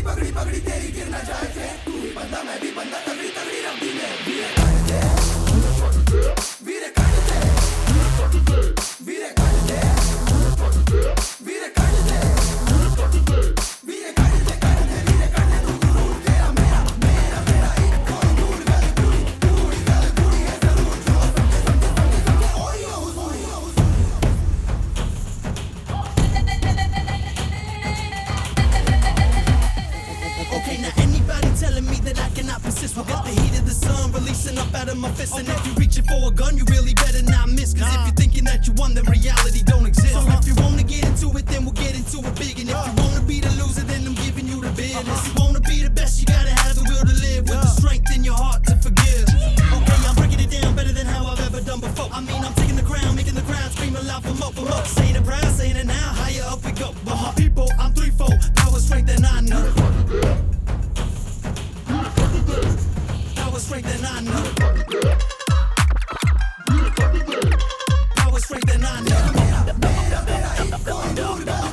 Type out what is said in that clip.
पगड़ी पगड़ी तेरी गिर ना जाए थे, तू ही बंदा मैं भी बंदा, तगड़ी तगड़ी रब्बी में वीरे काट दे, वीरे काट दे, वीरे काट दे, वीरे काट दे, वीरे काट दे, काट दे, वीरे काट दे, तू जरूर तेरा मेरा मेरा मेरा एक और दूर गल कुड़ी है जरूर जो समझे समझे समझे समझे ओए Okay, now anybody telling me that I cannot persist will get the heat of the sun releasing up out of my fist. And if you're reaching for a gun, you really better not miss. Cause if you're thinking that you won, then reality don't exist. So if you wanna get into it, then we'll get into it big. And if you wanna be the loser, then I'm giving you the business. You wanna be the best, you gotta have the will to live with the strength in your heart to forgive. Okay, I'm breaking it down better than how I've ever done before. I mean, I'm taking the crown, making the crowd scream aloud for more, for more. Saying it proud, saying it now, higher up we go. But my people, I'm threefold, power, strength, and I know. Power, strength, and I know. Power, strength, and I know.